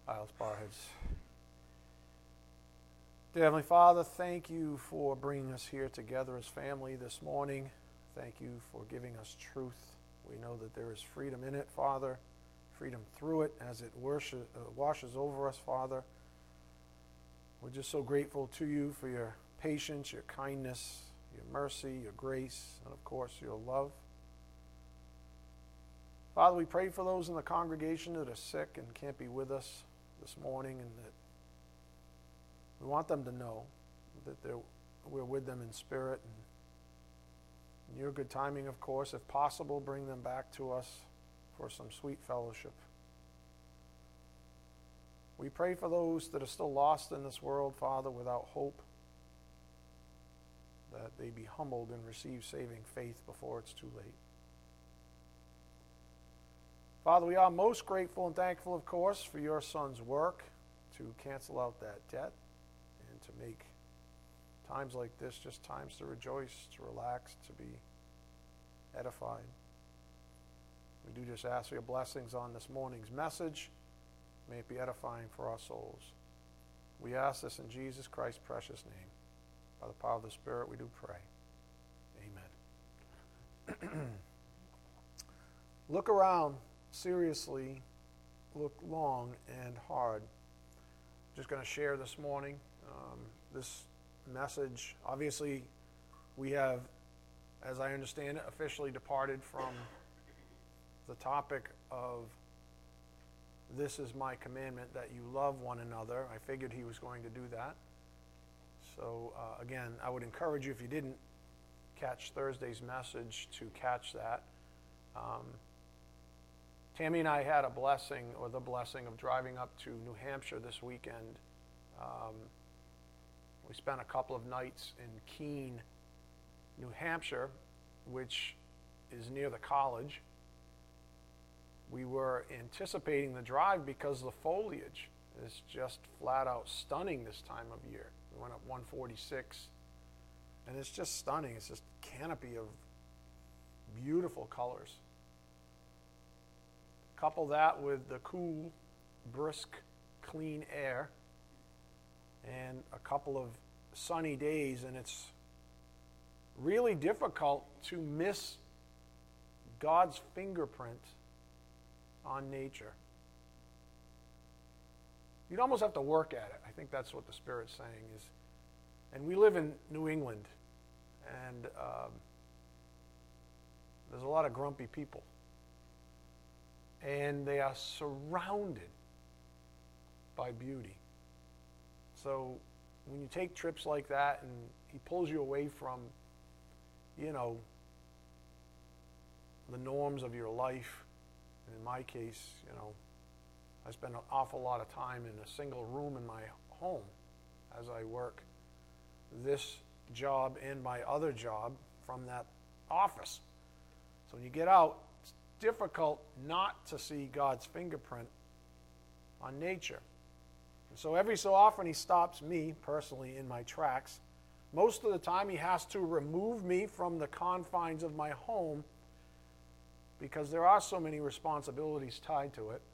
Let's bow our heads. Dear Heavenly Father, thank you for bringing us here together as family this morning. Thank you for giving us truth. We know that there is freedom in it, Father, freedom through it as it washes over us, Father. We're just so grateful to you for your patience, your kindness, your mercy, your grace, and of course, your love. Father, we pray for those in the congregation that are sick and can't be with us this morning, and that we want them to know that we're with them in spirit. And in your good timing, of course, if possible, bring them back to us for some sweet fellowship. We pray for those that are still lost in this world, Father, without hope, that they be humbled and receive saving faith before it's too late. Father, we are most grateful and thankful, of course, for your Son's work to cancel out that debt and to make times like this just times to rejoice, to relax, to be edified. We do just ask for your blessings on this morning's message. May it be edifying for our souls. We ask this in Jesus Christ's precious name. By the power of the Spirit, we do pray. Amen. Look around. Seriously, look long and hard. I'm just going to share this morning this message. Obviously, we have, as I understand it, officially departed from the topic of this is my commandment, that you love one another. I figured he was going to do that. So again, I would encourage you, if you didn't catch Thursday's message, to catch that. Tammy and I had the blessing of driving up to New Hampshire this weekend. We spent a couple of nights in Keene, New Hampshire, which is near the college. We were anticipating the drive because the foliage is just flat out stunning this time of year. We went up 146, and it's just stunning. It's just a canopy of beautiful colors. Couple that with the cool, brisk, clean air and a couple of sunny days, and it's really difficult to miss God's fingerprint on nature. You'd almost have to work at it. I think that's what the Spirit's saying is. And we live in New England, and there's a lot of grumpy people. And they are surrounded by beauty. So when you take trips like that and he pulls you away from, the norms of your life, and in my case, I spend an awful lot of time in a single room in my home as I work this job and my other job from that office. So when you get out, difficult not to see God's fingerprint on nature. And so every so often he stops me personally in my tracks. Most of the time he has to remove me from the confines of my home because there are so many responsibilities tied to it.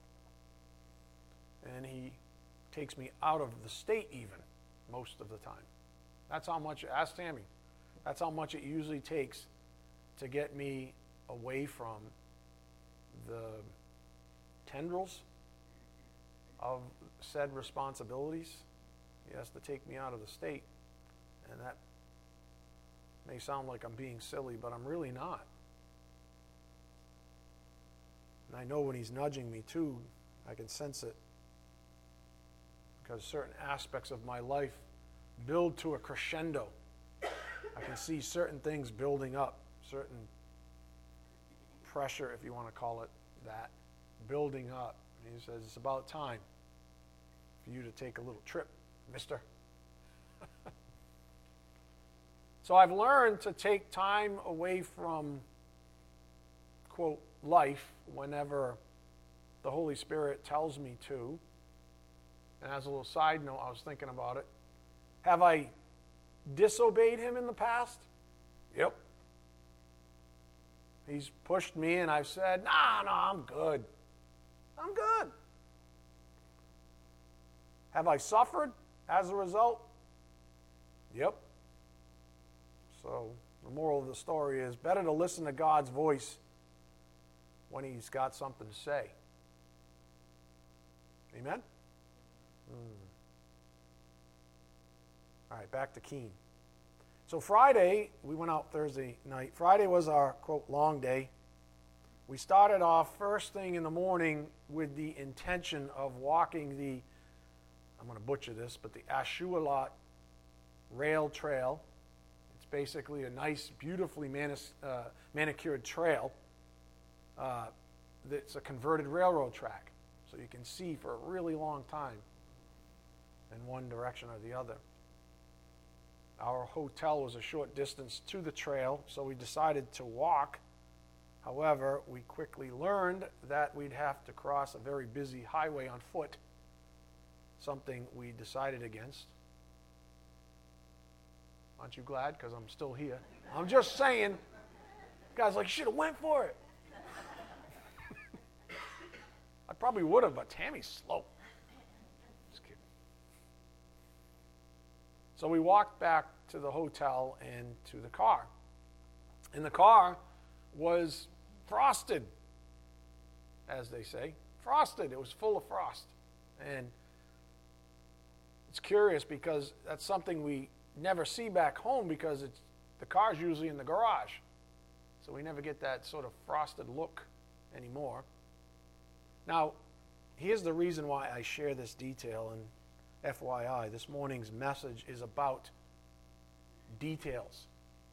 And he takes me out of the state even most of the time. That's how much, ask Tammy, that's how much it usually takes to get me away from the tendrils of said responsibilities. He has to take me out of the state. And that may sound like I'm being silly, but I'm really not. And I know when he's nudging me too, I can sense it. Because certain aspects of my life build to a crescendo. I can see certain things building up, certain pressure, if you want to call it that, building up. And he says, it's about time for you to take a little trip, mister. So I've learned to take time away from, quote, life whenever the Holy Spirit tells me to. And as a little side note, I was thinking about it. Have I disobeyed him in the past? Yep. He's pushed me and I've said, no, I'm good. I'm good. Have I suffered as a result? Yep. So the moral of the story is better to listen to God's voice when he's got something to say. Amen? All right, back to Keene. So Friday, we went out Thursday night. Friday was our, quote, long day. We started off first thing in the morning with the intention of walking the, I'm going to butcher this, but the Ashuelot Rail Trail. It's basically a nice, beautifully manicured trail. It's a converted railroad track, so you can see for a really long time in one direction or the other. Our hotel was a short distance to the trail, so we decided to walk. However, we quickly learned that we'd have to cross a very busy highway on foot, something we decided against. Aren't you glad? Because I'm still here. I'm just saying. You guys like, you should have went for it. I probably would have, but Tammy's slow. Just kidding. So we walked back to the hotel and to the car. And the car was frosted, as they say. Frosted. It was full of frost. And it's curious because that's something we never see back home because the car's usually in the garage. So we never get that sort of frosted look anymore. Now, here's the reason why I share this detail, and FYI, this morning's message is about details.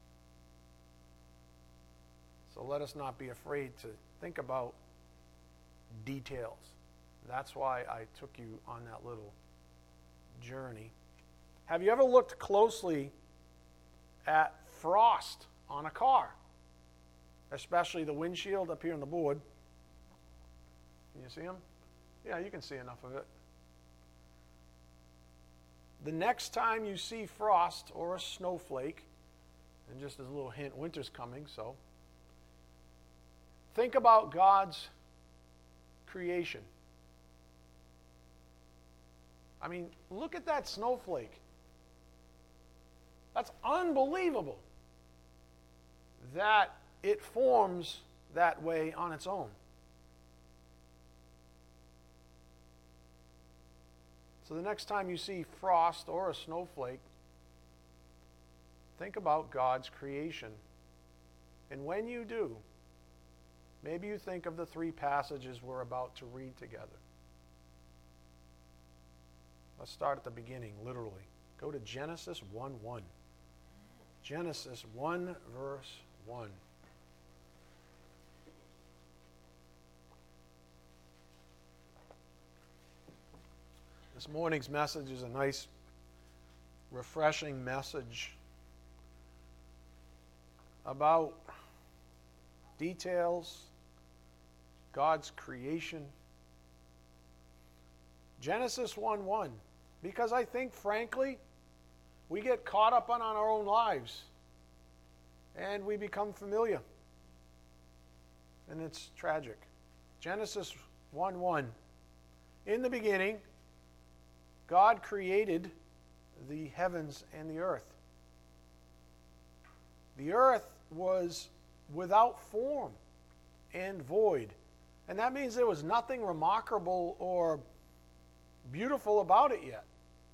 So let us not be afraid to think about details. That's why I took you on that little journey. Have you ever looked closely at frost on a car? Especially the windshield up here on the board. Can you see them? Yeah, you can see enough of it. The next time you see frost or a snowflake, and just as a little hint, winter's coming, so think about God's creation. I mean, look at that snowflake. That's unbelievable that it forms that way on its own. So the next time you see frost or a snowflake, think about God's creation. And when you do, maybe you think of the three passages we're about to read together. Let's start at the beginning, literally. Go to Genesis 1:1. Genesis 1, verse 1. This morning's message is a nice, refreshing message about details, God's creation. Genesis 1:1. Because I think, frankly, we get caught up on our own lives and we become familiar. And it's tragic. Genesis 1:1. In the beginning, God created the heavens and the earth. The earth was without form and void. And that means there was nothing remarkable or beautiful about it yet.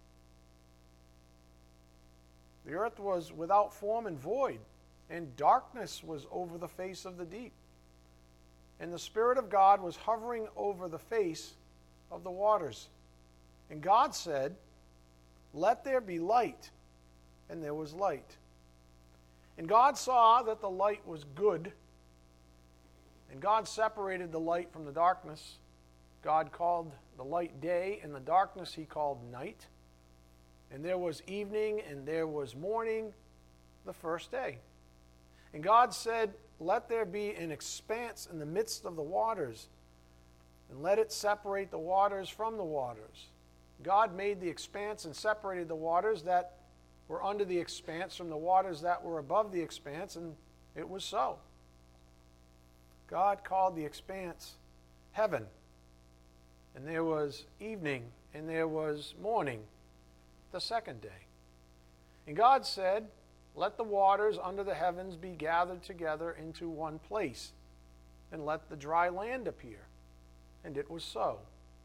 The earth was without form and void, and darkness was over the face of the deep. And the Spirit of God was hovering over the face of the waters. And God said, "Let there be light." And there was light. And God saw that the light was good. And God separated the light from the darkness. God called the light day, and the darkness he called night. And there was evening, and there was morning, the first day. And God said, "Let there be an expanse in the midst of the waters, and let it separate the waters from the waters." God made the expanse and separated the waters that were under the expanse from the waters that were above the expanse, and it was so. God called the expanse heaven. and there was evening, and there was morning, the second day. And God said, let the waters under the heavens be gathered together into one place, and let the dry land appear. And it was so.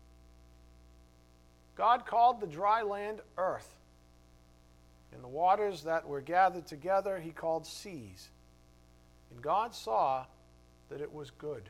God called the dry land earth, and the waters that were gathered together he called seas. And God saw that it was good.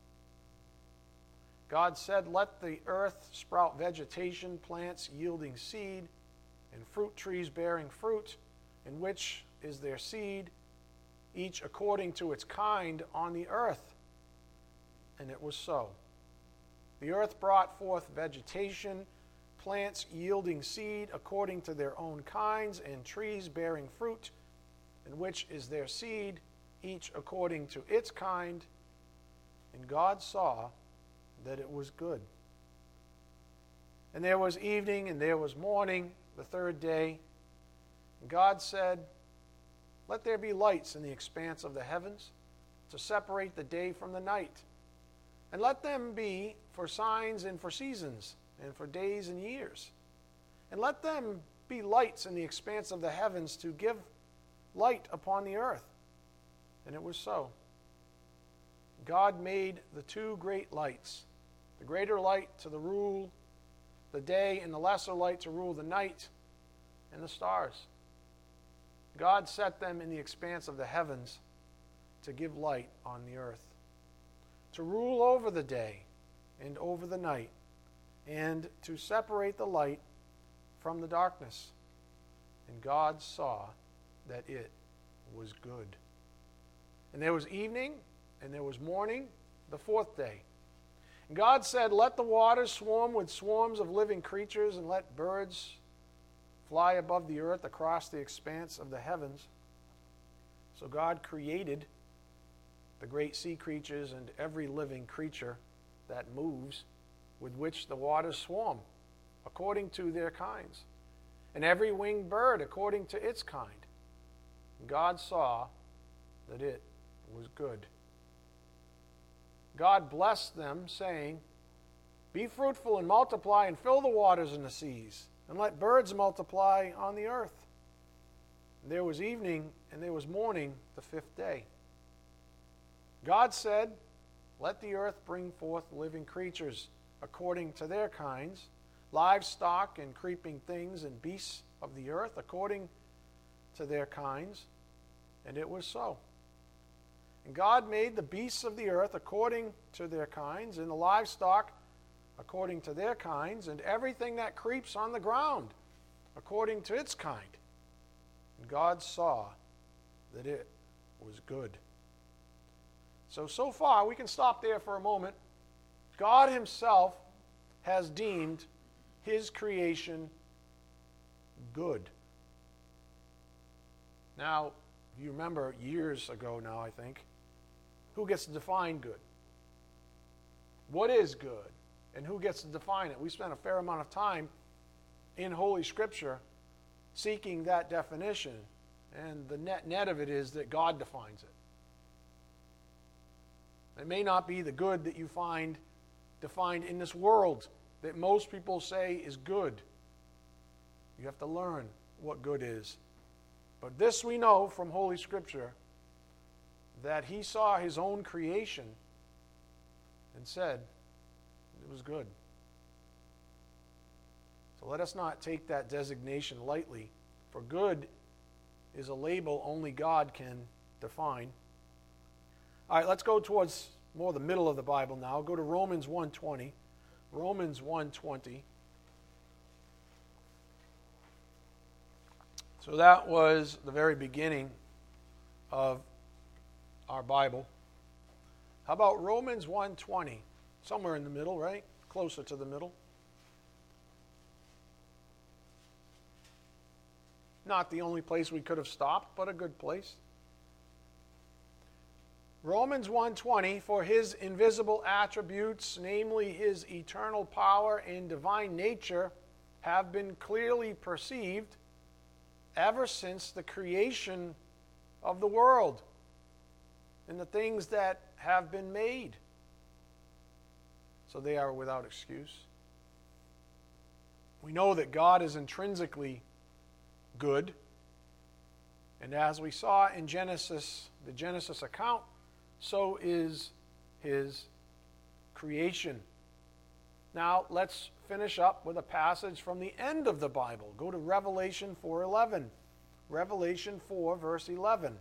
God said, let the earth sprout vegetation, plants yielding seed, and fruit trees bearing fruit, in which is their seed, each according to its kind on the earth. And it was so. The earth brought forth vegetation, plants yielding seed according to their own kinds, and trees bearing fruit, in which is their seed, each according to its kind. And God saw that it was good. And there was evening, and there was morning, the third day. And God said, let there be lights in the expanse of the heavens to separate the day from the night. And let them be for signs and for seasons and for days and years. And let them be lights in the expanse of the heavens to give light upon the earth. And it was so. God made the two great lights, the greater light to rule the day, and the lesser light to rule the night, and the stars. God set them in the expanse of the heavens to give light on the earth, to rule over the day and over the night, and to separate the light from the darkness. And God saw that it was good. And there was evening, and there was morning, the fourth day. And God said, let the waters swarm with swarms of living creatures, and let birds fly above the earth across the expanse of the heavens. So God created the great sea creatures and every living creature that moves, with which the waters swarm, according to their kinds, and every winged bird according to its kind. And God saw that it was good. God blessed them, saying, be fruitful and multiply, and fill the waters and the seas, and let birds multiply on the earth. And there was evening, and there was morning, the fifth day. God said, let the earth bring forth living creatures according to their kinds, livestock and creeping things and beasts of the earth according to their kinds. And it was so. And God made the beasts of the earth according to their kinds, and the livestock according to their kinds, and everything that creeps on the ground according to its kind. And God saw that it was good. So far, we can stop there for a moment. God himself has deemed his creation good. Now, you remember years ago now, I think, who gets to define good? What is good? And who gets to define it? We spent a fair amount of time in Holy Scripture seeking that definition. And the net of it is that God defines it. It may not be the good that you find defined in this world that most people say is good. You have to learn what good is. But this we know from Holy Scripture, that he saw his own creation and said it was good. So let us not take that designation lightly, for good is a label only God can define. All right, let's go towards more the middle of the Bible now. Go to Romans 1:20. Romans 1:20. So that was the very beginning of our Bible. How about Romans 1:20? Somewhere in the middle, right? Closer to the middle. Not the only place we could have stopped, but a good place. Romans 1:20, for his invisible attributes, namely his eternal power and divine nature, have been clearly perceived ever since the creation of the world and the things that have been made. so they are without excuse. We know that God is intrinsically good. And as we saw in Genesis, the Genesis account, so is his creation. Now, let's finish up with a passage from the end of the Bible. Go to Revelation 4:11. Revelation 4, verse 11.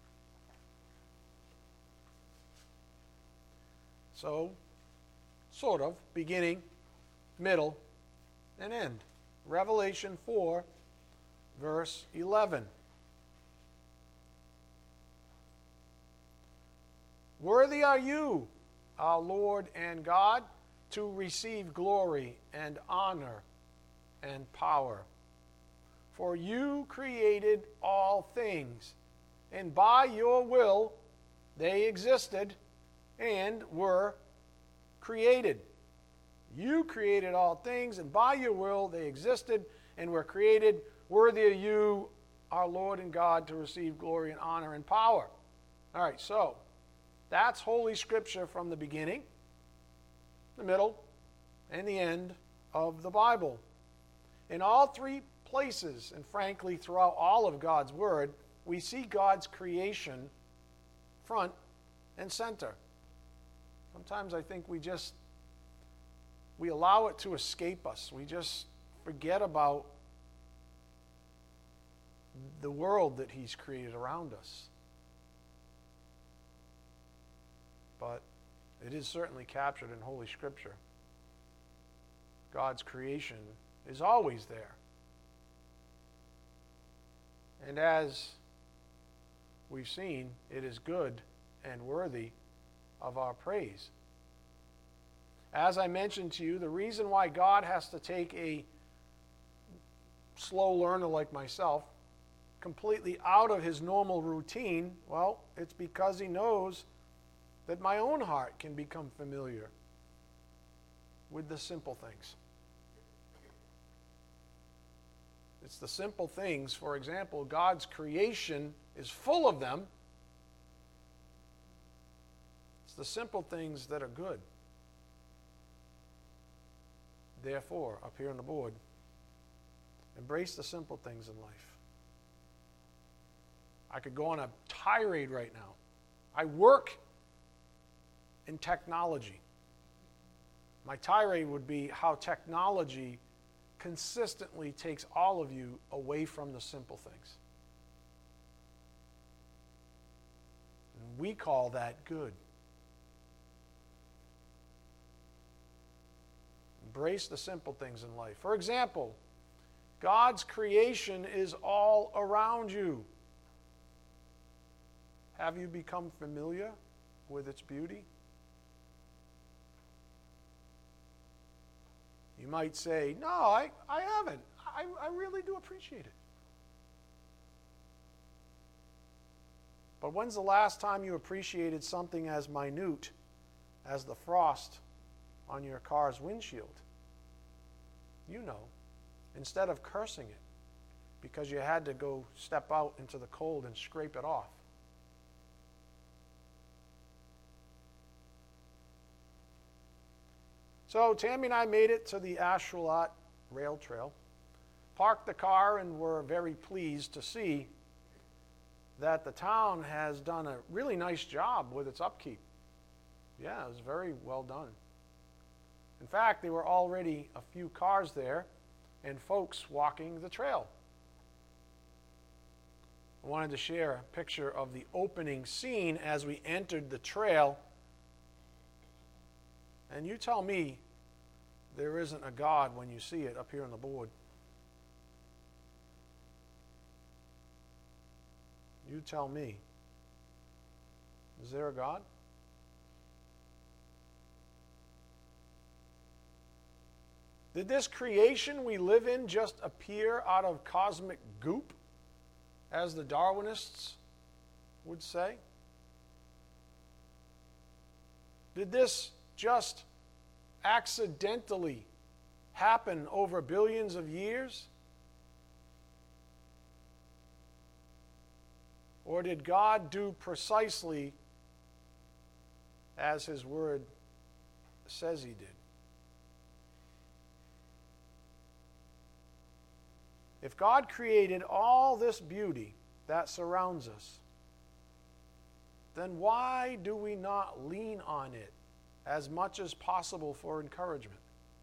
So, sort of, beginning, middle, and end. Revelation 4, verse 11. Worthy are you, our Lord and God, to receive glory and honor and power. For you created all things, and by your will they existed and were created. You created all things, and by your will they existed and were created. Worthy are you, our Lord and God, to receive glory and honor and power. All right, so that's Holy Scripture from the beginning, the middle, and the end of the Bible. In all three places, and frankly throughout all of God's Word, we see God's creation front and center. Sometimes I think we allow it to escape us. We just forget about the world that He's created around us. But it is certainly captured in Holy Scripture. God's creation is always there. And as we've seen, it is good and worthy of our praise. As I mentioned to you, the reason why God has to take a slow learner like myself completely out of his normal routine, well, it's because he knows that my own heart can become familiar with the simple things. It's the simple things. For example, God's creation is full of them. It's the simple things that are good. Therefore, up here on the board, embrace the simple things in life. I could go on a tirade right now. I work in technology. My tirade would be how technology consistently takes all of you away from the simple things. And we call that good. Embrace the simple things in life. For example, God's creation is all around you. Have you become familiar with its beauty? You might say, no, I haven't. I really do appreciate it. But when's the last time you appreciated something as minute as the frost on your car's windshield? You know, instead of cursing it because you had to go step out into the cold and scrape it off. So Tammy and I made it to the Ashuelot Rail Trail, parked the car, and were very pleased to see that the town has done a really nice job with its upkeep. Yeah, it was very well done. In fact, there were already a few cars there and folks walking the trail. I wanted to share a picture of the opening scene as we entered the trail. And you tell me there isn't a God when you see it up here on the board. You tell me. Is there a God? Did this creation we live in just appear out of cosmic goop, as the Darwinists would say? Did this just accidentally happen over billions of years? Or did God do precisely as His Word says He did? If God created all this beauty that surrounds us, then why do we not lean on it as much as possible for encouragement?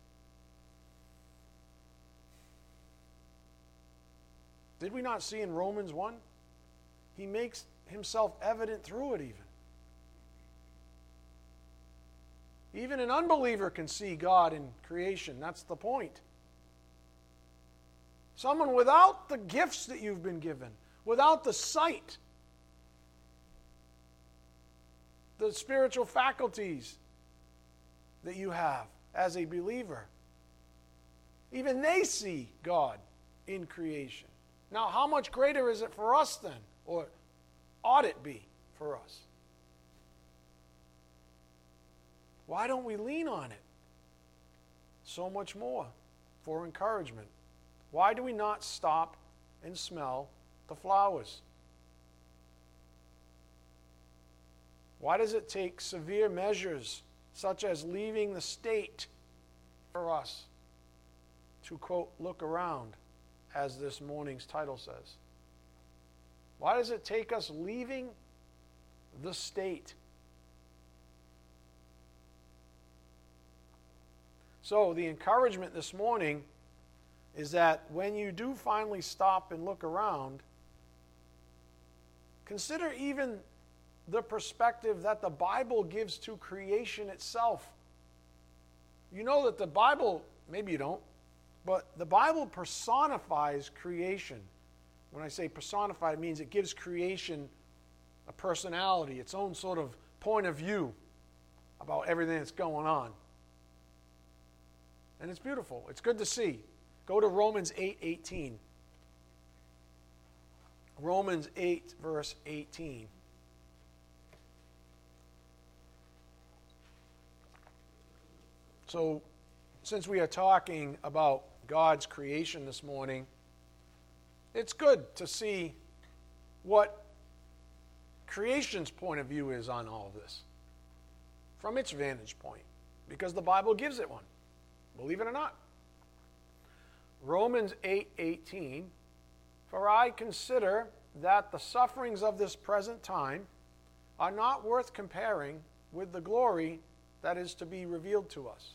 Did we not see in Romans 1? He makes himself evident through it even. Even an unbeliever can see God in creation. That's the point. Someone without the gifts that you've been given, without the sight, the spiritual faculties that you have as a believer, even they see God in creation. Now, how much greater is it for us then? Or ought it be for us? Why don't we lean on it so much more for encouragement? Why do we not stop and smell the flowers? Why does it take severe measures, such as leaving the state, for us to, quote, look around, as this morning's title says? Why does it take us leaving the state? So the encouragement this morning is that when you do finally stop and look around, consider even the perspective that the Bible gives to creation itself. You know that the Bible, maybe you don't, but the Bible personifies creation. When I say personified, it means it gives creation a personality, its own sort of point of view about everything that's going on. And it's beautiful. It's good to see. Go to Romans 8:18. Romans 8, verse 18. So, since we are talking about God's creation this morning, it's good to see what creation's point of view is on all of this from its vantage point, because the Bible gives it one. Believe it or not. Romans 8:18, for I consider that the sufferings of this present time are not worth comparing with the glory that is to be revealed to us.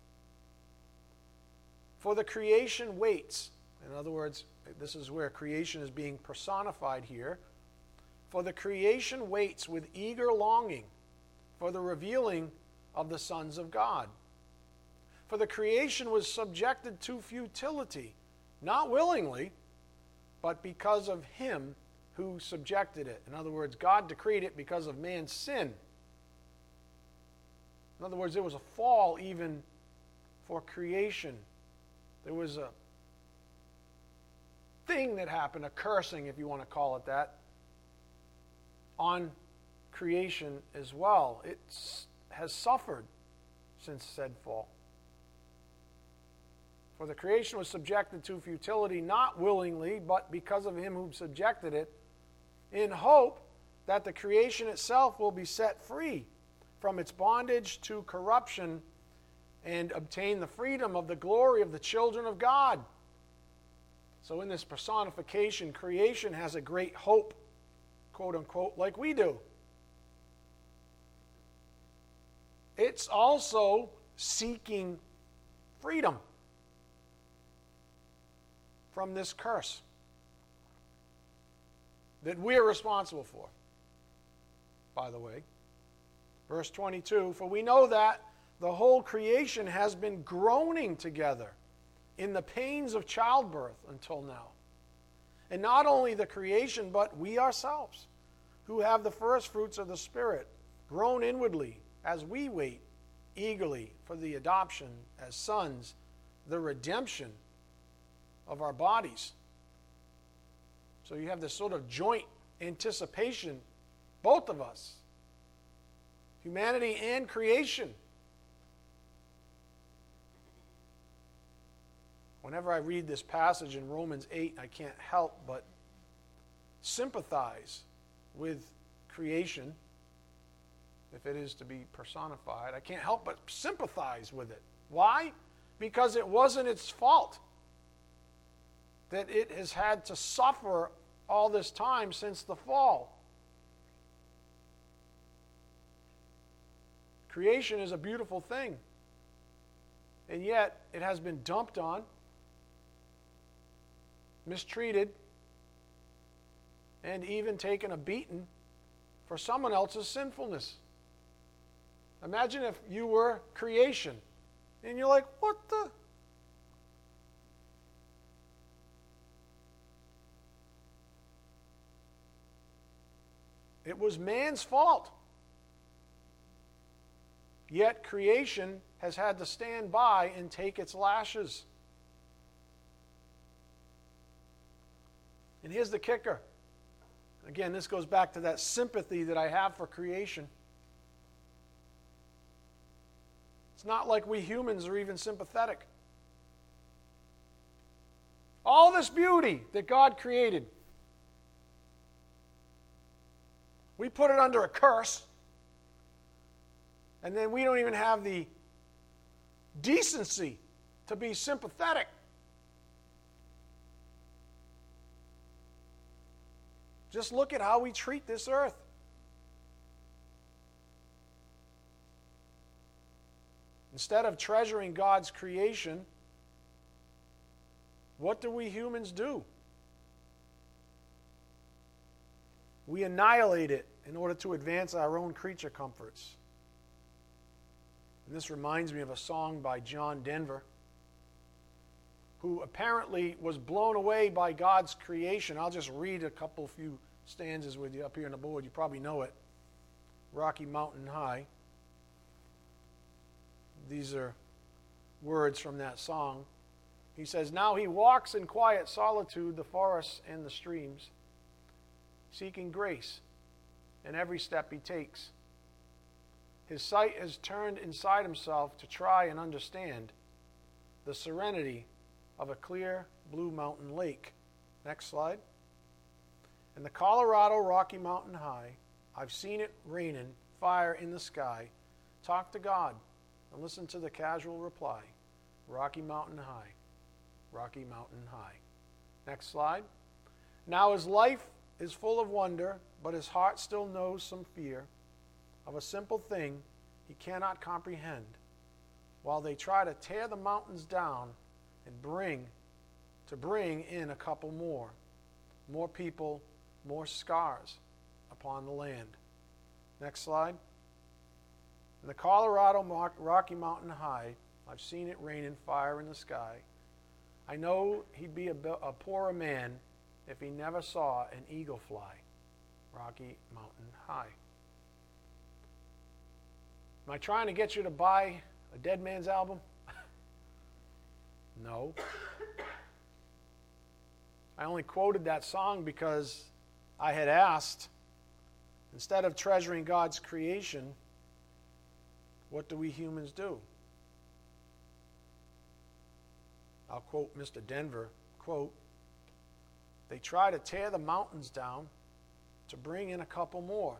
For the creation waits. In other words, this is where creation is being personified here. For the creation waits with eager longing for the revealing of the sons of God. For the creation was subjected to futility, not willingly, but because of him who subjected it. In other words, God decreed it because of man's sin. In other words, there was a fall even for creation. There was a thing that happened, a cursing, if you want to call it that, on creation as well. It has suffered since said fall. For the creation was subjected to futility, not willingly, but because of him who subjected it, in hope that the creation itself will be set free from its bondage to corruption and obtain the freedom of the glory of the children of God. So in this personification, creation has a great hope, quote unquote, like we do. It's also seeking freedom from this curse that we're responsible for, by the way. Verse 22, for we know that the whole creation has been groaning together in the pains of childbirth until now. And not only the creation, but we ourselves, who have the first fruits of the Spirit, groan inwardly as we wait eagerly for the adoption as sons, the redemption of our bodies. So you have this sort of joint anticipation, both of us, humanity and creation. Whenever I read this passage in Romans 8, I can't help but sympathize with creation, if it is to be personified. I can't help but sympathize with it. Why? Because it wasn't its fault. that it has had to suffer all this time since the fall. Creation is a beautiful thing, and yet it has been dumped on, mistreated, and even taken a beating for someone else's sinfulness. Imagine if you were creation, and you're like, what the? It was man's fault. Yet creation has had to stand by and take its lashes. And here's the kicker. Again, this goes back to that sympathy that I have for creation. It's not like we humans are even sympathetic. All this beauty that God created, we put it under a curse, and then we don't even have the decency to be sympathetic. Just look at how we treat this earth. Instead of treasuring God's creation, what do we humans do? We annihilate it in order to advance our own creature comforts. And this reminds me of a song by John Denver, who apparently was blown away by God's creation. I'll just read a few stanzas with you up here on the board. You probably know it. Rocky Mountain High. These are words from that song. He says, "Now he walks in quiet solitude the forests and the streams, seeking grace in every step he takes. His sight is turned inside himself to try and understand the serenity of a clear blue mountain lake." Next slide. "In the Colorado Rocky Mountain High, I've seen it raining fire in the sky. Talk to God and listen to the casual reply. Rocky Mountain High, Rocky Mountain High." Next slide. "Now his life is full of wonder, but his heart still knows some fear of a simple thing he cannot comprehend, while they try to tear the mountains down and bring in a couple more people, more scars upon the land." Next slide. "In the Colorado Rocky Mountain High, I've seen it raining fire in the sky. I know he'd be a poorer man if he never saw an eagle fly. Rocky Mountain High." Am I trying to get you to buy a Dead Man's album? No. I only quoted that song because I had asked, instead of treasuring God's creation, what do we humans do? I'll quote Mr. Denver, quote, "They try to tear the mountains down to bring in a couple more."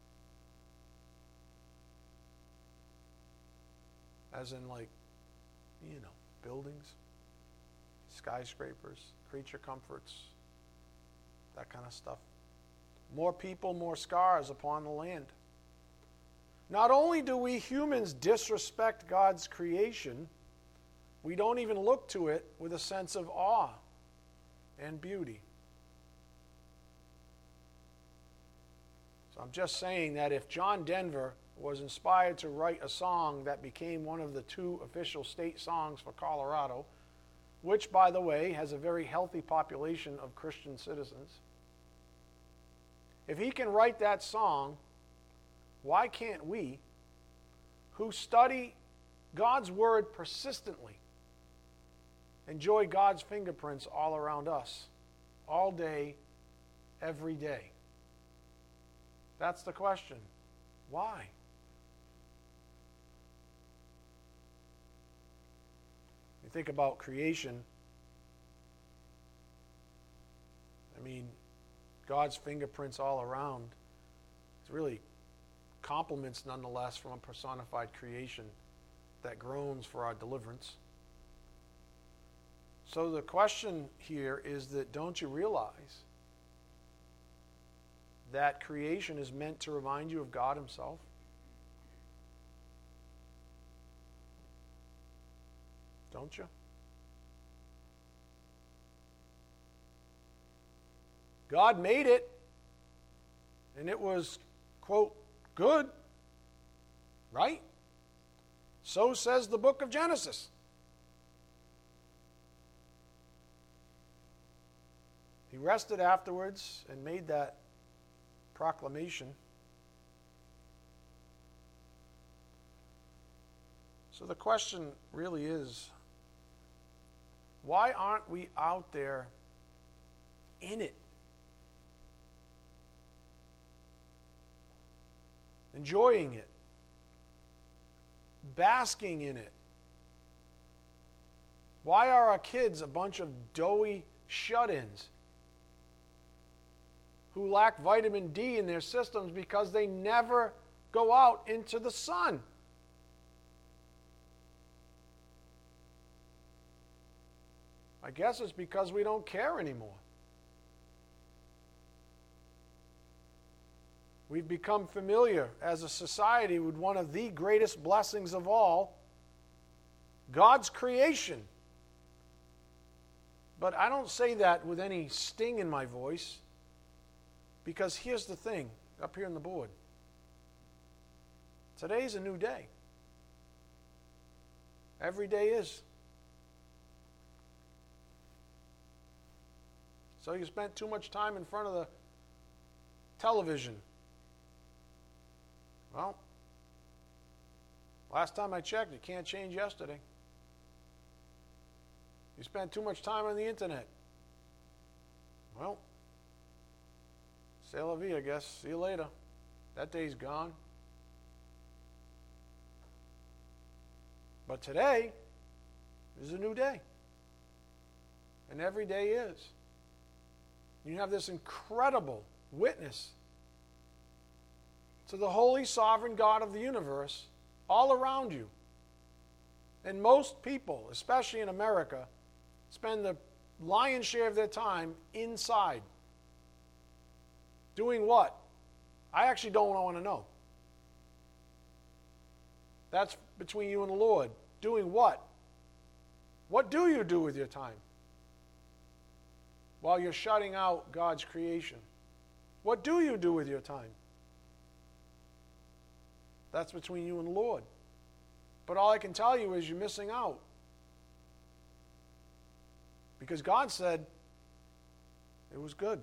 As in, like, buildings, skyscrapers, creature comforts, that kind of stuff. More people, more scars upon the land. Not only do we humans disrespect God's creation, we don't even look to it with a sense of awe and beauty. So I'm just saying that if John Denver was inspired to write a song that became one of the 2 official state songs for Colorado, which, by the way, has a very healthy population of Christian citizens, if he can write that song, why can't we, who study God's Word persistently, enjoy God's fingerprints all around us, all day, every day? That's the question. Why? You think about creation, God's fingerprints all around. It's really compliments nonetheless from a personified creation that groans for our deliverance. So the question here is that don't you realize that creation is meant to remind you of God Himself? Don't you? God made it, and it was, quote, good, right? So says the book of Genesis. He rested afterwards and made that proclamation. So the question really is, why aren't we out there in it? Enjoying it. Basking in it. Why are our kids a bunch of doughy shut-ins who lack vitamin D in their systems because they never go out into the sun? I guess it's because we don't care anymore. We've become familiar as a society with one of the greatest blessings of all, God's creation. But I don't say that with any sting in my voice, because here's the thing, up here on the board. Today's a new day. Every day is. So you spent too much time in front of the television. Well, last time I checked, it can't change yesterday. You spent too much time on the internet. Well, c'est la vie, I guess. See you later. That day's gone. But today is a new day. And every day is. You have this incredible witness to the holy sovereign God of the universe all around you. And most people, especially in America, spend the lion's share of their time inside. Doing what? I actually don't want to know. That's between you and the Lord. Doing what? What do you do with your time? While you're shutting out God's creation. What do you do with your time? That's between you and the Lord. But all I can tell you is you're missing out. Because God said it was good.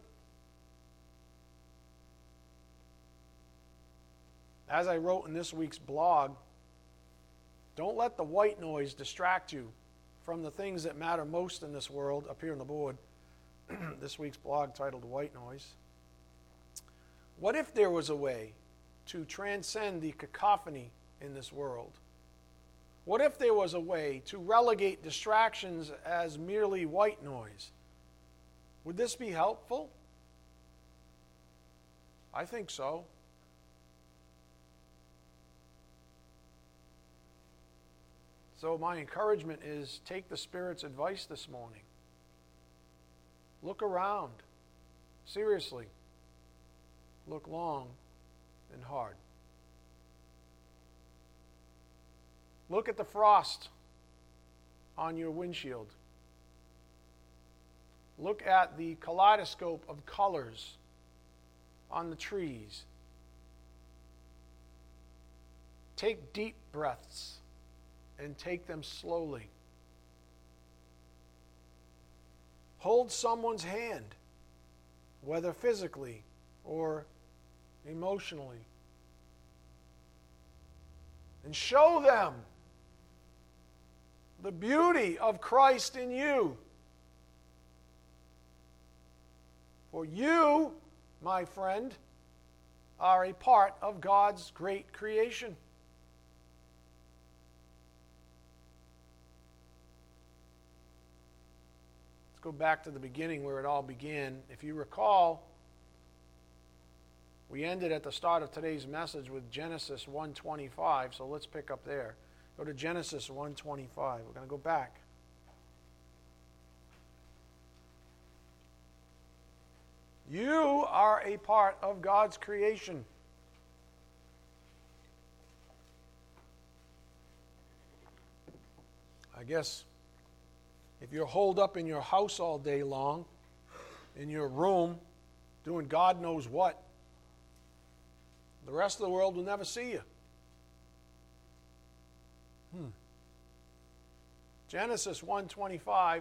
As I wrote in this week's blog, don't let the white noise distract you from the things that matter most in this world, up here on the board. This week's blog titled White Noise. What if there was a way to transcend the cacophony in this world? What if there was a way to relegate distractions as merely white noise? Would this be helpful? I think so. So my encouragement is take the Spirit's advice this morning. Look around. Seriously. Look long and hard. Look at the frost on your windshield. Look at the kaleidoscope of colors on the trees. Take deep breaths and take them slowly. Hold someone's hand, whether physically or emotionally, and show them the beauty of Christ in you. For you, my friend, are a part of God's great creation. Go back to the beginning where it all began. If you recall, we ended at the start of today's message with Genesis 1:25, so let's pick up there. Go to Genesis 1:25. We're going to go back. You are a part of God's creation. I guess if you're holed up in your house all day long, in your room, doing God knows what, the rest of the world will never see you. Genesis 1:25.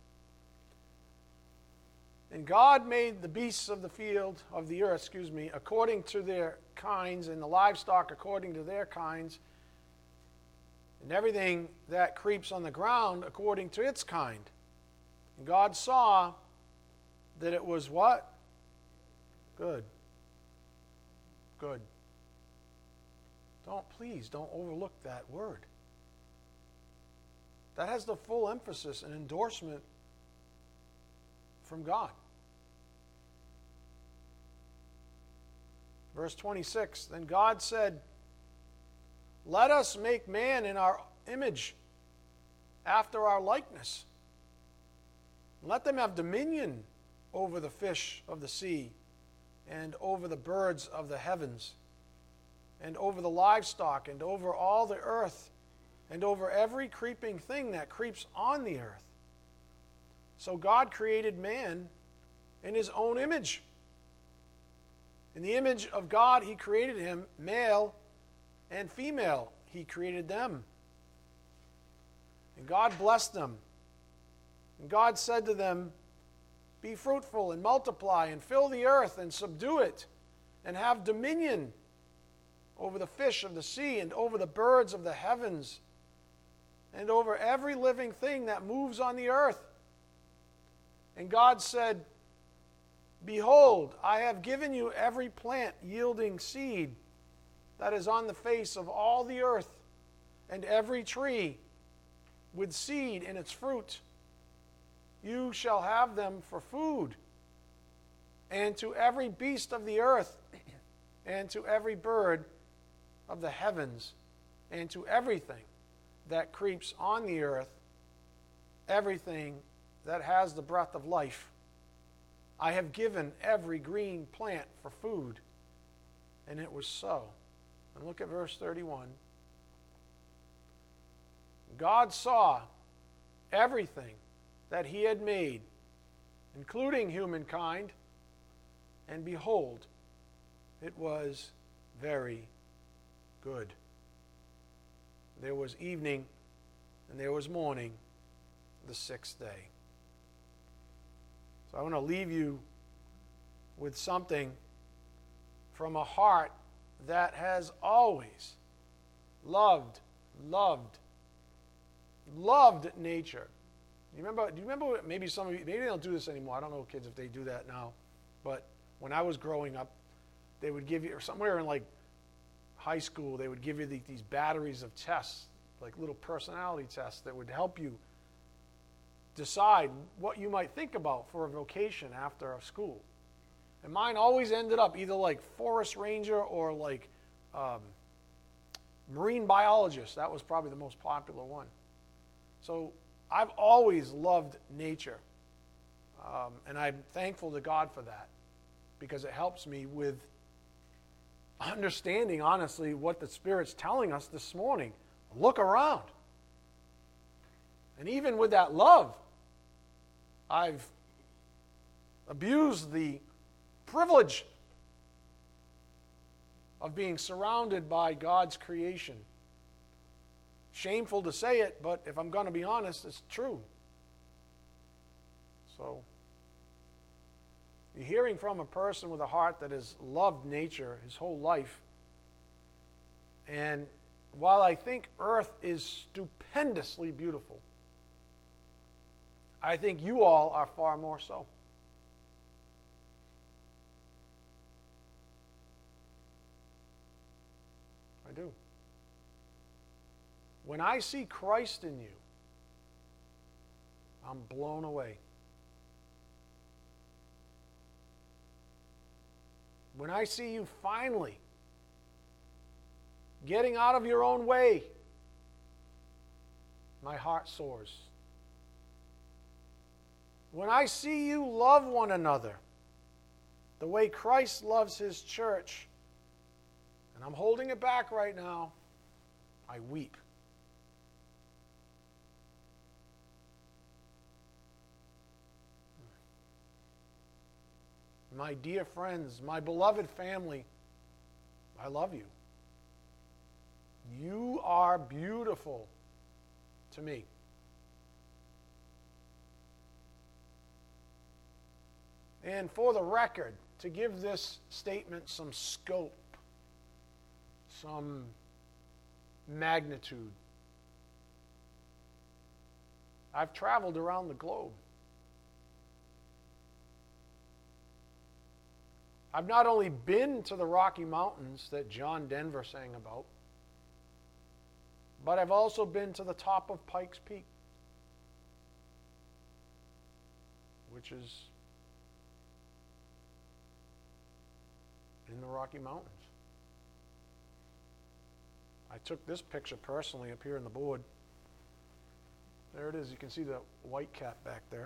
And God made the beasts of the field, of the earth, according to their kinds, and the livestock according to their kinds, and everything that creeps on the ground according to its kind. And God saw that it was what? Good. Good. Please don't overlook that word. That has the full emphasis and endorsement from God. Verse 26, then God said, let us make man in our image, after our likeness. Let them have dominion over the fish of the sea, and over the birds of the heavens, and over the livestock, and over all the earth, and over every creeping thing that creeps on the earth. So God created man in his own image. In the image of God, he created him, male and female. He created them. And God blessed them. And God said to them, be fruitful and multiply and fill the earth and subdue it and have dominion over the fish of the sea and over the birds of the heavens and over every living thing that moves on the earth. And God said, behold, I have given you every plant yielding seed that is on the face of all the earth, and every tree with seed in its fruit. You shall have them for food. And to every beast of the earth, and to every bird of the heavens, and to everything that creeps on the earth, everything that has the breath of life, I have given every green plant for food. And it was so. And look at verse 31. God saw everything that he had made, including humankind, and behold, it was very good. There was evening, and there was morning, the sixth day. So I want to leave you with something from a heart that has always loved nature. Do you remember maybe some of you, maybe they don't do this anymore. I don't know, kids, if they do that now. But when I was growing up, they would give you, or somewhere in like high school, they would give you these batteries of tests, like little personality tests that would help you decide what you might think about for a vocation after school. And mine always ended up either like forest ranger or like marine biologist. That was probably the most popular one. So I've always loved nature. And I'm thankful to God for that, because it helps me with understanding, honestly, what the Spirit's telling us this morning. Look around. And even with that love, I've abused the privilege of being surrounded by God's creation. Shameful to say it, but if I'm going to be honest, it's true. So, you're hearing from a person with a heart that has loved nature his whole life. And while I think Earth is stupendously beautiful, I think you all are far more so. I do. When I see Christ in you, I'm blown away. When I see you finally getting out of your own way, my heart soars. When I see you love one another, the way Christ loves His church, and I'm holding it back right now, I weep. My dear friends, my beloved family, I love you. You are beautiful to me. And for the record, to give this statement some scope, some magnitude, I've traveled around the globe. I've not only been to the Rocky Mountains that John Denver sang about, but I've also been to the top of Pikes Peak, which is in the Rocky Mountains. I took this picture personally up here on the board. There it is. You can see the white cap back there.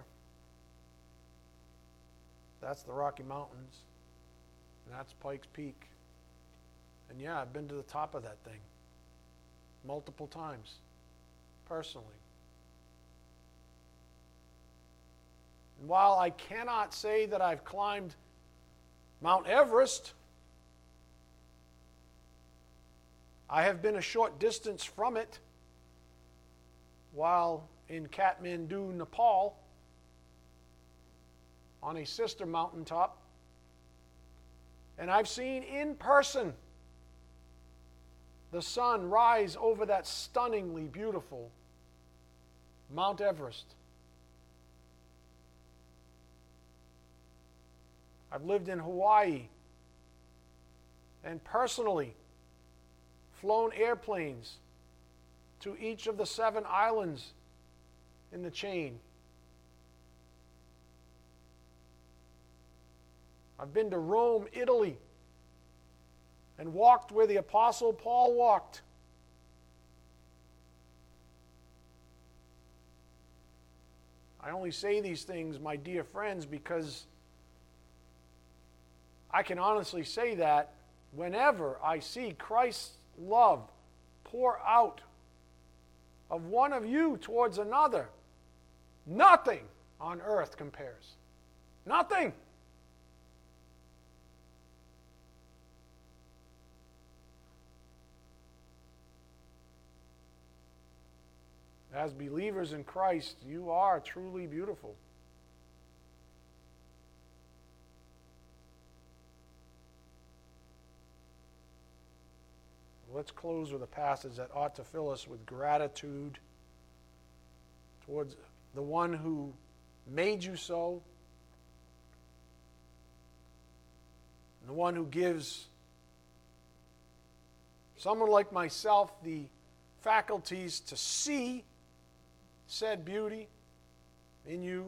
That's the Rocky Mountains. And that's Pikes Peak. And yeah, I've been to the top of that thing multiple times, personally. And while I cannot say that I've climbed Mount Everest, I have been a short distance from it while in Kathmandu, Nepal, on a sister mountaintop. And I've seen in person the sun rise over that stunningly beautiful Mount Everest. I've lived in Hawaii and personally flown airplanes to each of the 7 islands in the chain. I've been to Rome, Italy, and walked where the Apostle Paul walked. I only say these things, my dear friends, because I can honestly say that whenever I see Christ's love pour out of one of you towards another, nothing on earth compares. Nothing. As believers in Christ, you are truly beautiful. Let's close with a passage that ought to fill us with gratitude towards the one who made you so, and the one who gives someone like myself the faculties to see said beauty in you.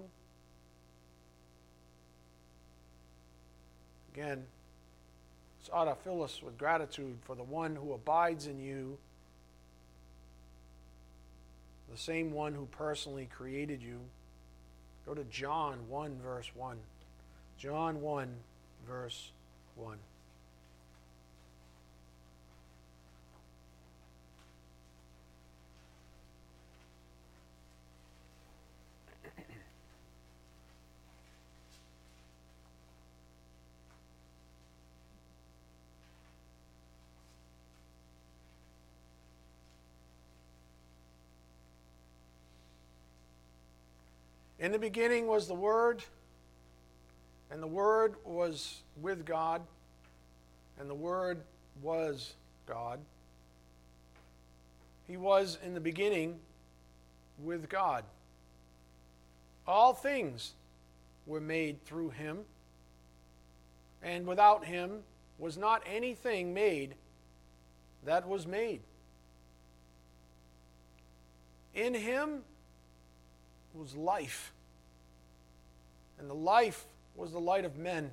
Again, this ought to fill us with gratitude for the one who abides in you, the same one who personally created you. Go to John 1, verse 1. John 1, verse 1. In the beginning was the Word, and the Word was with God, and the Word was God. He was in the beginning with God. All things were made through Him, and without Him was not anything made that was made. In Him was life, and the life was the light of men.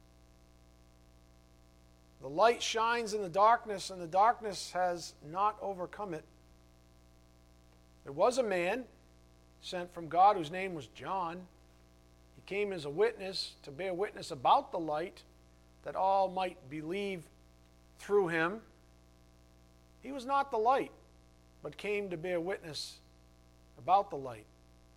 The light shines in the darkness, and the darkness has not overcome it. There was a man sent from God whose name was John. He came as a witness to bear witness about the light, that all might believe through him. He was not the light, but came to bear witness about the light.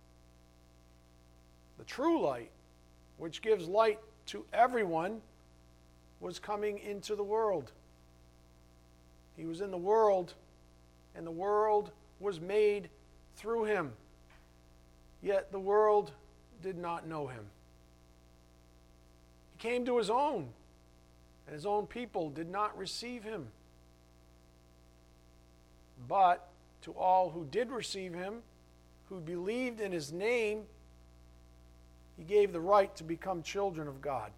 The true light, which gives light to everyone, was coming into the world. He was in the world, and the world was made through him. Yet the world did not know him. He came to his own, and his own people did not receive him. But to all who did receive him, who believed in his name, he gave the right to become children of God.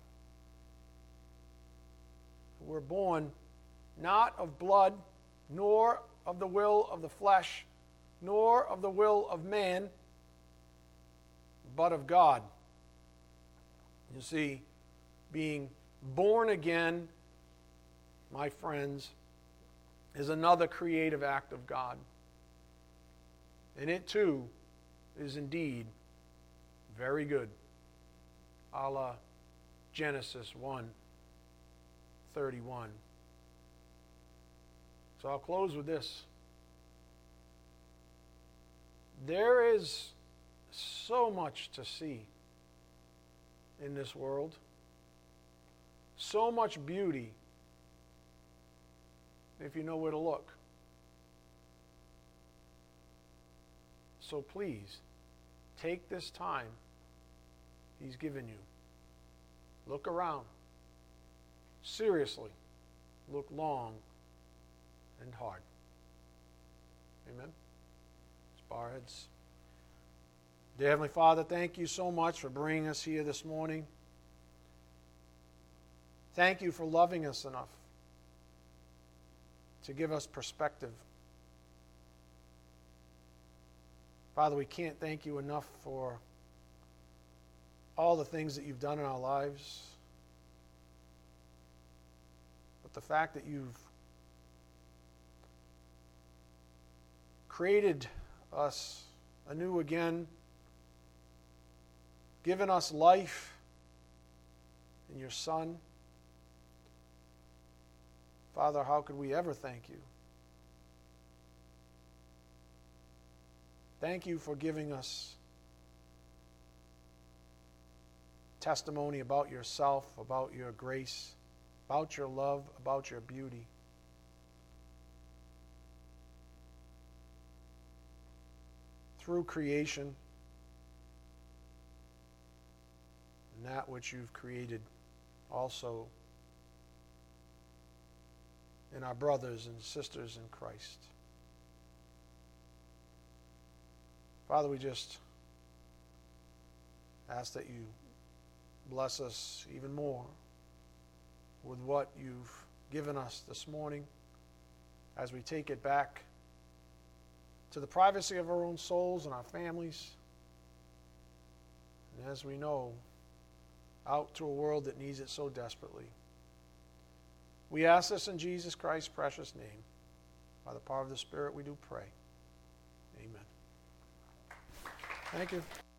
Who were born not of blood, nor of the will of the flesh, nor of the will of man, but of God. You see, being born again, my friends, is another creative act of God. And it too is indeed very good, a la Genesis 1:31. So I'll close with this. There is so much to see in this world, so much beauty if you know where to look. So please, take this time he's given you. Look around. Seriously, look long and hard. Amen. Let's bow our heads. Dear Heavenly Father, thank you so much for bringing us here this morning. Thank you for loving us enough to give us perspective. Father, we can't thank you enough for all the things that you've done in our lives. But the fact that you've created us anew again, given us life in your Son. Father, how could we ever thank you? Thank you for giving us testimony about yourself, about your grace, about your love, about your beauty. Through creation and that which you've created also in our brothers and sisters in Christ. Father, we just ask that you bless us even more with what you've given us this morning as we take it back to the privacy of our own souls and our families, and as we know, out to a world that needs it so desperately. We ask this in Jesus Christ's precious name. By the power of the Spirit we do pray. Amen. Thank you.